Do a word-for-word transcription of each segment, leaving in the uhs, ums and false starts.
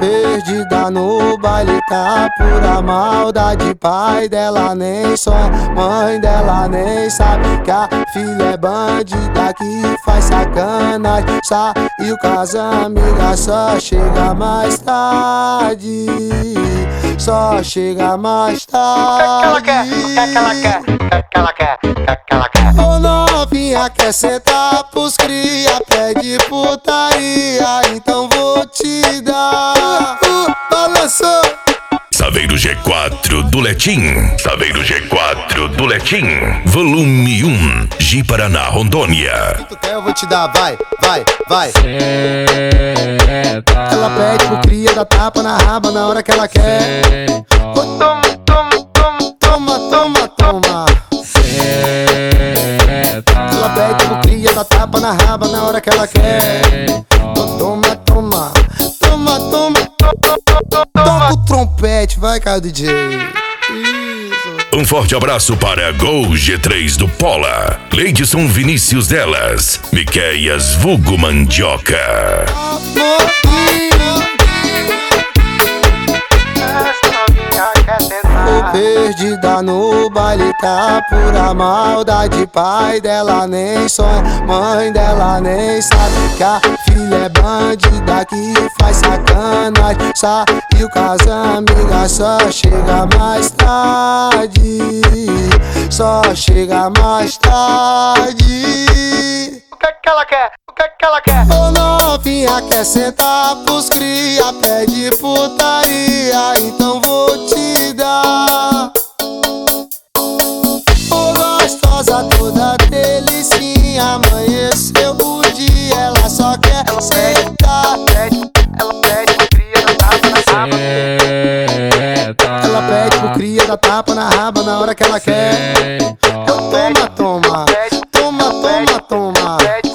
Perdida no baile, tá pura maldade. Pai dela nem sonha, mãe dela nem sabe que a filha é bandida que faz sacanagem. Saiu com as amigas, só chega mais tarde. Só chega mais tarde. O que é que ela quer? O que é que ela quer? O que é que ela quer? O que é que ela quer? Ô novinha, quer sentar pros cria, pede putaria, então vou te dar. Uh, balançou. Saveiro G quatro do Letim, Saveiro G quatro do Letim, volume um, Ji Paraná, Rondônia. Se tu quer eu vou te dar, vai, vai, vai. Senta. Ela pede pro cria, dá tapa na raba na hora que ela quer. Oh, toma, toma, toma, toma, toma, toma. Ela pede pro cria, dá tapa na raba na hora que ela quer. Oh, toma, toma, toma, toma. Toca o trompete, vai, Caio D J. Isso. Um forte abraço para Gol G três do Pola, Leidson Vinícius Delas, Miqueias Vulgo Mandioca. Perdida no baile, tá pura maldade. Pai dela nem sonha, mãe dela nem sabe que a filha é bandida que faz sacanagem. Saiu com as amigas, só chega mais tarde. Só chega mais tarde. O que é que ela quer? O que é que ela quer? Ô novinha, quer sentar pros cria, pede putaria, então vou te dar. Ô gostosa toda delicinha, amanheceu o dia, ela só quer Ela sentar. pede, ela pede pro cria, dá tapa na raba. Ela pede pro cria, dá tapa na raba na hora que ela quer. Eu toma, toma, toma, toma, toma.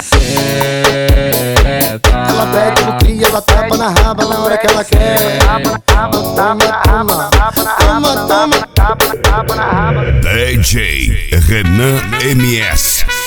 Ela pede pro cria, dá tapa na raba na hora que ela quer. Tapa na raba, tapa na raba, tapa na raba, Toma, toma. tapa na raba, tapa na raba. D J Renan M S.